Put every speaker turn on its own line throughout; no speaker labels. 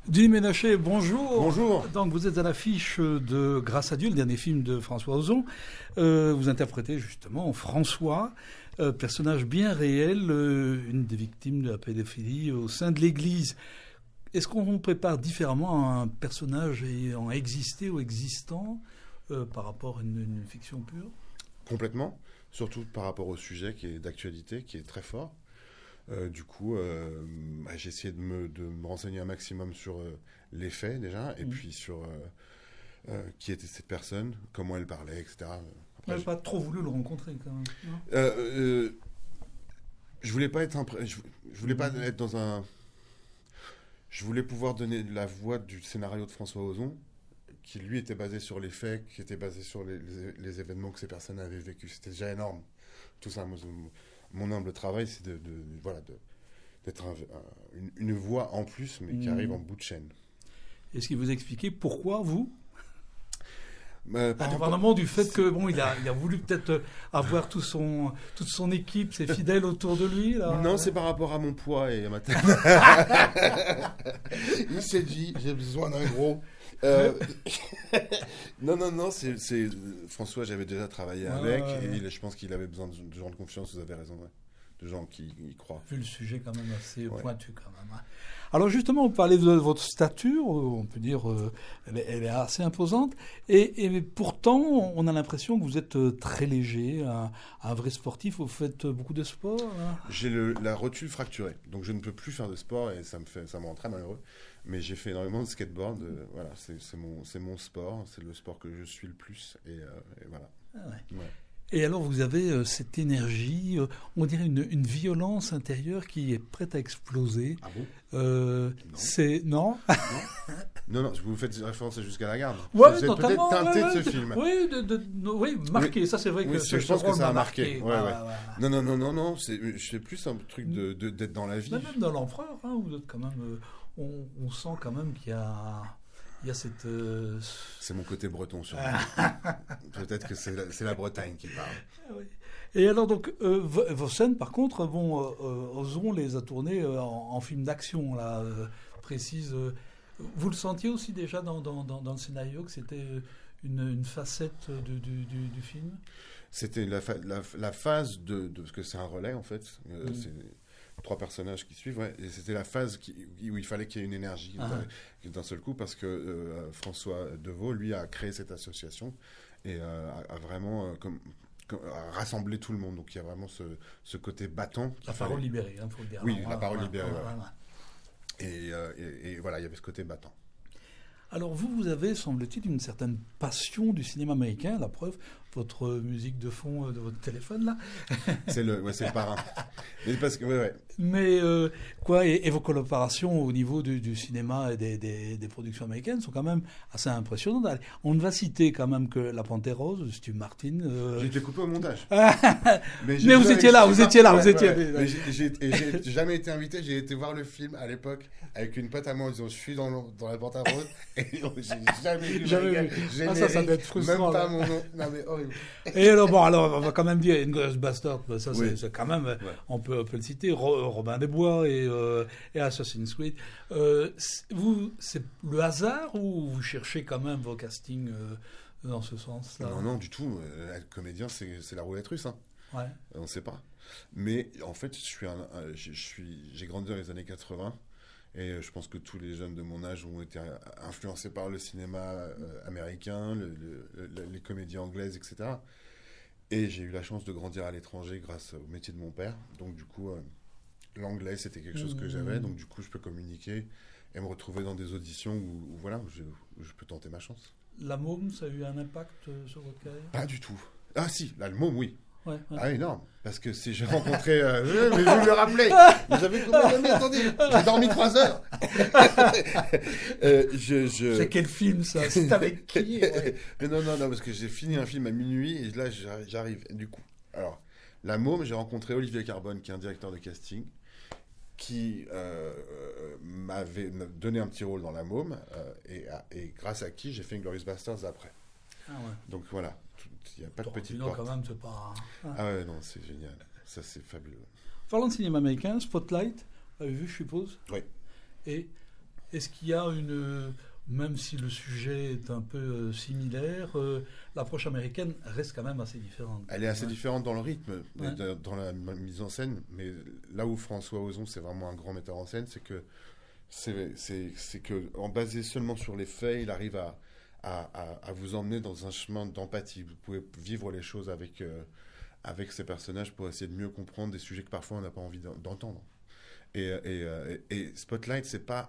Denis Ménochet, bonjour.
Bonjour.
Donc vous êtes à l'affiche de Grâce à Dieu, le dernier film de François Ozon. Vous interprétez justement François, personnage bien réel, une des victimes de la pédophilie au sein de l'Église. Est-ce qu'on prépare différemment un personnage ayant existé ou existant par rapport à une fiction pure ?
Complètement, surtout par rapport au sujet qui est d'actualité, qui est très fort. Du coup, j'ai essayé de me renseigner un maximum sur les faits déjà, et puis sur qui était cette personne, comment elle parlait, etc.
Vous n'avez pas trop voulu le rencontrer quand même, non ?
Je voulais pas être je voulais pas être dans un... Je voulais pouvoir donner la voix du scénario de François Ozon, qui lui était basé sur les faits, qui était basé sur les événements que ces personnes avaient vécus. C'était déjà énorme. Tout ça, mon humble travail, c'est d'être une voix en plus, mais qui arrive en bout de chaîne.
Est-ce qu'il vous expliquait pourquoi vous ?
Indépendamment
Indépendamment du fait que il a voulu peut-être avoir toute son équipe, ses fidèles autour de lui. Là.
Non, c'est par rapport à mon poids et à ma tête. Il s'est dit, j'ai besoin d'un gros. Non, c'est François, j'avais déjà travaillé avec, et je pense qu'il avait besoin de gens de confiance, vous avez raison, de gens qui y croient.
Vu le sujet quand même assez pointu quand même. Alors justement, vous parlez de votre stature, on peut dire elle est assez imposante, et pourtant on a l'impression que vous êtes très léger, un vrai sportif. Vous faites beaucoup de sport hein ?
J'ai la rotule fracturée, donc je ne peux plus faire de sport et ça me rend très malheureux. Mais j'ai fait énormément de skateboard, voilà, c'est mon sport, c'est le sport que je suis le plus, et voilà.
Ah ouais.
Ouais.
Et alors vous avez cette énergie, on dirait une violence intérieure qui est prête à exploser.
Ah bon ?
Non. C'est non.
Non, vous faites référence à Jusqu'à la garde.
Ouais,
vous êtes
totalement,
peut-être teinté
ouais,
de ce film.
Oui, oui, marqué. Oui. Ça c'est vrai que
je pense que ça a marqué. Ouais.
Ah.
Non. Je fais plus un truc d'être dans la vie.
Même dans l'Empereur, hein, vous êtes quand même. On sent quand même qu'il y a cette.
C'est mon côté breton sur peut-être que c'est la Bretagne qui parle.
Oui. Et alors donc vos scènes par contre, Ozon les a tournées en film d'action là, précise. Vous le sentiez aussi déjà dans le scénario que c'était une facette du film ?
C'était la phase de parce que c'est un relais en fait. C'est 3 personnages qui suivent, et c'était la phase où il fallait qu'il y ait une énergie d'un seul coup, parce que François Deveau, lui, a créé cette association et a vraiment a rassemblé tout le monde. Donc il y a vraiment ce côté battant.
La parole libérée, il faut le dire.
Oui, la parole libérée. Et voilà, il y avait ce côté battant.
Alors vous avez, semble-t-il, une certaine passion du cinéma américain, la preuve, votre musique de fond de votre téléphone là.
C'est le parrain. Mais parce que
Mais et vos collaborations au niveau du cinéma et des productions américaines sont quand même assez impressionnantes. Allez, on ne va citer quand même que La Panthère Rose de Steve Martin.
J'ai été coupé au montage.
mais vous étiez là.
Mais j'ai jamais été invité. J'ai été voir le film à l'époque avec une pote à moi en disant je suis dans La Panthère Rose et j'ai jamais vu.
Ça doit être frustrant.
Même pas mon nom. Non mais horrible.
Et alors on va quand même dire Inglourious Basterds, ça c'est quand même, on peut le citer, Robin des Bois et Assassin's Creed. C'est le hasard ou vous cherchez quand même vos castings dans ce sens-là ?
Non, du tout. Être comédien, c'est la roulette russe. Hein.
Ouais.
On ne sait pas. Mais en fait, j'ai grandi dans les années 80. Et je pense que tous les jeunes de mon âge ont été influencés par le cinéma américain, les comédies anglaises, etc. Et j'ai eu la chance de grandir à l'étranger grâce au métier de mon père. Donc du coup, l'anglais, c'était quelque chose que j'avais. Donc du coup, je peux communiquer et me retrouver dans des auditions où je peux tenter ma chance.
La Môme, ça a eu un impact sur votre carrière ?
Pas du tout. Ah si, la Môme, oui.
Ouais.
Ah, énorme. Parce que si j'ai rencontré... mais vous me le rappelez. J'avais combien attendez, j'ai dormi 3 heures.
C'est quel film, ça ? C'est avec qui ?
Mais non, parce que j'ai fini un film à minuit et là, j'arrive. Du coup, alors, La Môme, j'ai rencontré Olivier Carbone, qui est un directeur de casting, qui m'avait donné un petit rôle dans La Môme et grâce à qui j'ai fait Inglourious Basterds après.
Ah ouais.
Donc voilà. Il n'y a pas de petite porte.
Quand même, c'est pas...
Ah ouais, non, c'est génial. Ça, c'est fabuleux.
Parlant de cinéma américain, Spotlight, vous avez vu, je suppose ?
Oui.
Et Est-ce qu'il y a même si le sujet est un peu similaire, l'approche américaine reste quand même assez différente.
Elle est assez différente dans le rythme,
Ouais.
dans la mise en scène, mais là où François Ozon, c'est vraiment un grand metteur en scène, c'est que en basé seulement sur les faits, il arrive à vous emmener dans un chemin d'empathie. Vous pouvez vivre les choses avec ces personnages pour essayer de mieux comprendre des sujets que parfois on n'a pas envie d'entendre. Et Spotlight, c'est pas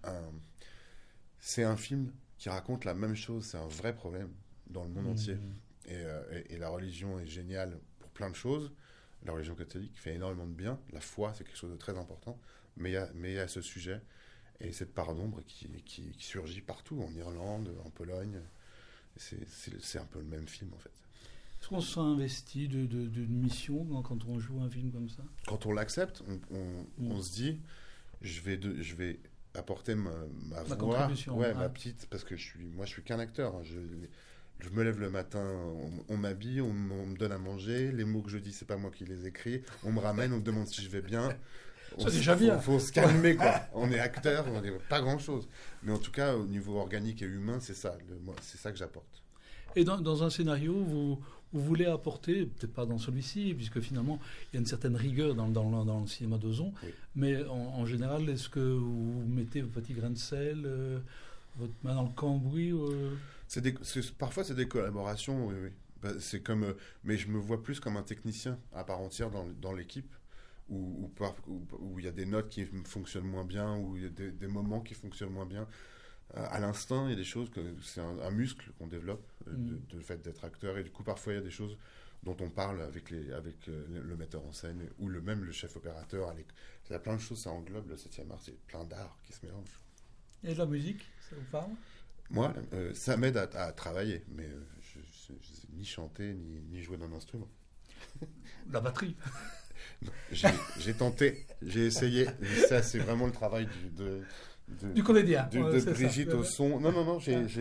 c'est un film qui raconte la même chose, c'est un vrai problème dans le monde entier. Et la religion est géniale pour plein de choses. La religion catholique fait énormément de bien. La foi, c'est quelque chose de très important. Mais il y a ce sujet et cette part d'ombre qui surgit partout, en Irlande, en Pologne. C'est un peu le même film, en fait.
Est-ce qu'on se sent investi d'une mission quand on joue un film comme ça?
Quand on l'accepte, on se dit, je vais apporter ma voix,
contribution,
ma petite, parce que moi je suis qu'un acteur. Hein. Je me lève le matin, on m'habille, on me donne à manger. Les mots que je dis, c'est pas moi qui les écris. On me ramène, on me demande si je vais bien.
C'est déjà bien.
Faut se calmer, quoi. On est acteur, on n'est pas grand-chose. Mais en tout cas, au niveau organique et humain, c'est ça. C'est ça que j'apporte.
Et dans un scénario, vous voulez apporter, peut-être pas dans celui-ci, puisque finalement, il y a une certaine rigueur dans le cinéma d'Ozon,
Oui.
mais en général, est-ce que vous mettez vos petits grains de sel, votre main dans le cambouis
Parfois, c'est des collaborations, oui. Bah, c'est comme, mais je me vois plus comme un technicien à part entière dans l'équipe, où il y a des notes qui fonctionnent moins bien, où il y a des moments qui fonctionnent moins bien. À l'instinct, il y a des choses c'est un muscle qu'on développe, de fait d'être acteur, et du coup parfois il y a des choses dont on parle avec le metteur en scène ou même le chef opérateur. Il y a plein de choses, ça englobe le 7e art, c'est plein d'arts qui se mélangent.
Et la musique, ça vous parle?
Moi, ça m'aide à travailler, mais je sais ni chanter ni jouer d'un instrument.
La batterie.
Non, j'ai tenté, j'ai essayé, mais ça c'est vraiment le travail
du comédien.
De Brigitte au son. Non,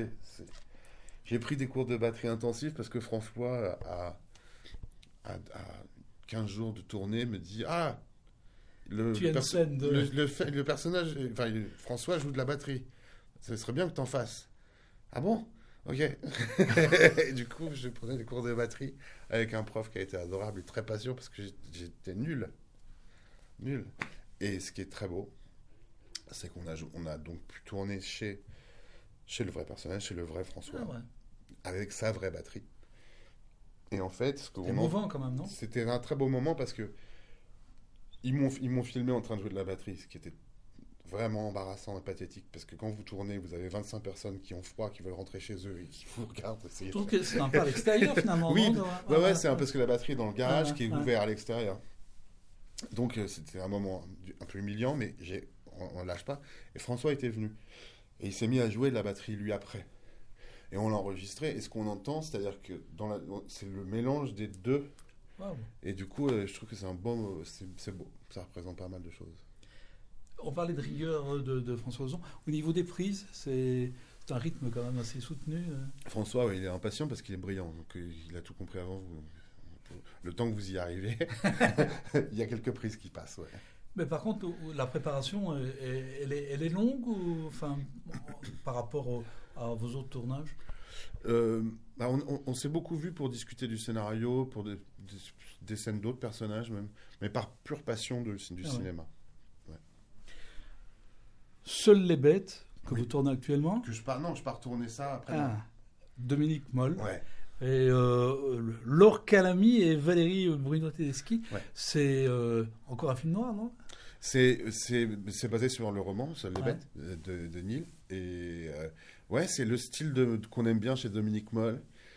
j'ai pris des cours de batterie intensifs parce que François, à 15 jours de tournée, me dit le personnage, enfin, François joue de la batterie. Ce serait bien que tu en fasses. Ah bon? Ok. Et du coup, je prenais des cours de batterie avec un prof qui a été adorable et très patient parce que j'étais nul. Et ce qui est très beau, c'est qu'on a donc pu tourner chez le vrai personnage, chez le vrai François, avec sa vraie batterie. Et en fait,
c'était émouvant quand même, non?
C'était un très beau moment parce que ils m'ont filmé en train de jouer de la batterie, ce qui était vraiment embarrassant et pathétique, parce que quand vous tournez, vous avez 25 personnes qui ont froid, qui veulent rentrer chez eux et qui vous regardent.
Je trouve que c'est un peu à l'extérieur finalement.
Oui,
non
c'est parce que la batterie est dans le garage qui est ouvert à l'extérieur. Donc c'était un moment un peu humiliant, mais on ne lâche pas. Et François était venu. Et il s'est mis à jouer de la batterie, lui, après. Et on l'a enregistré. Et ce qu'on entend, c'est-à-dire que c'est le mélange des deux.
Wow.
Et du coup, je trouve que c'est beau. Ça représente pas mal de choses.
On parlait de rigueur de François Ozon. Au niveau des prises, c'est un rythme quand même assez soutenu.
François, il est impatient parce qu'il est brillant. Donc il a tout compris avant vous. Le temps que vous y arrivez, il y a quelques prises qui passent. Ouais.
Mais par contre, la préparation, elle est longue par rapport à vos autres tournages?
On s'est beaucoup vu pour discuter du scénario, pour des scènes d'autres personnages même, mais par pure passion du cinéma. Ouais.
Seules les bêtes que vous tournez actuellement?
Je pars tourner ça après.
Dominique Moll.
Ouais.
Et Laure Calamy et Valérie Bruno-Tedeschi.
Ouais.
C'est encore un film noir, non?
C'est basé sur le roman Seules les bêtes de Neil. Et c'est le style qu'on aime bien chez Dominique Moll.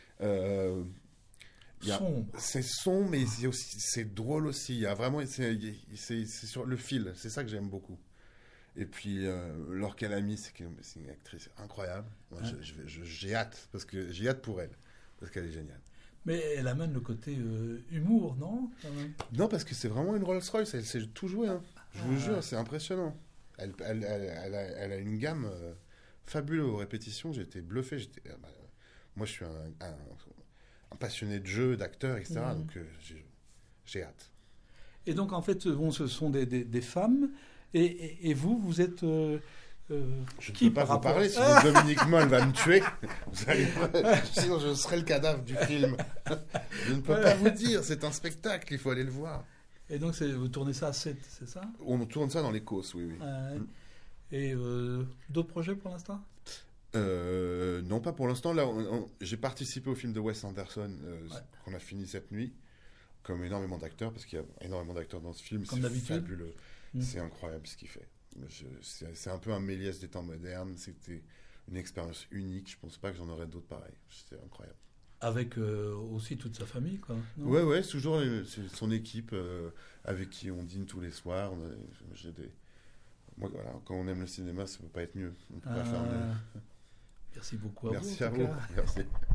Sombre.
C'est sombre, mais c'est drôle aussi. Il y a vraiment, c'est sur le fil. C'est ça que j'aime beaucoup. Et puis Laure Calamy, c'est une actrice incroyable. Moi, j'ai hâte j'ai hâte pour elle parce qu'elle est géniale.
Mais elle amène le côté humour, non?
Non, parce que c'est vraiment une Rolls-Royce. Elle sait tout jouer. Hein. Je vous jure, c'est impressionnant. Elle a une gamme fabuleuse aux répétitions. J'ai été bluffé. Moi, je suis un passionné de jeu, d'acteur, etc. Donc, j'ai hâte.
Et donc, en fait, ce sont des femmes. Et vous êtes
Je ne
qui
peux pas
par
vous parler,
rapport-
sinon Dominique Moll va me tuer. Vous allez... Sinon, je serai le cadavre du film. Je ne peux pas vous dire, c'est un spectacle, il faut aller le voir.
Et donc, vous tournez ça à 7, c'est ça?
On tourne ça dans les Causses, oui.
Et d'autres projets pour l'instant?
Non, pas pour l'instant. Là, j'ai participé au film de Wes Anderson qu'on a fini cette nuit, comme énormément d'acteurs, parce qu'il y a énormément d'acteurs dans ce film.
Comme
c'est
d'habitude.
fabuleux. C'est incroyable ce qu'il fait. C'est un peu un Méliès des temps modernes. C'était une expérience unique. Je pense pas que j'en aurais d'autres pareils. C'était incroyable.
Avec aussi toute sa famille, quoi. Non?
Ouais, toujours c'est son équipe avec qui on dîne tous les soirs. Moi, voilà, quand on aime le cinéma, ça peut pas être mieux. On peut pas faire mieux.
Merci beaucoup à vous.
Merci
en
à
tout
vous.
cas.
Merci.